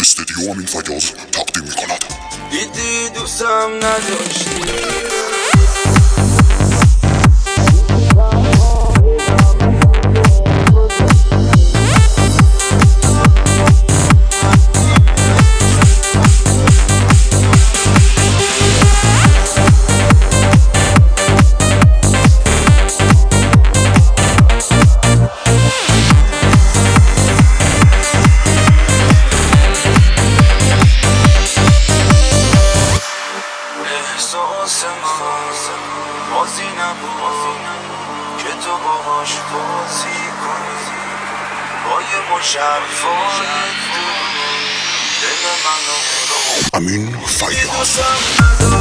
استدیو امین فیاض تقدیم می‌کند. دیدی دوستم نداشتی احساس من بازی نبود که تو باهاش بازی کنی با یه مشرفای دل منو امین فیاض. دوستم نداشتی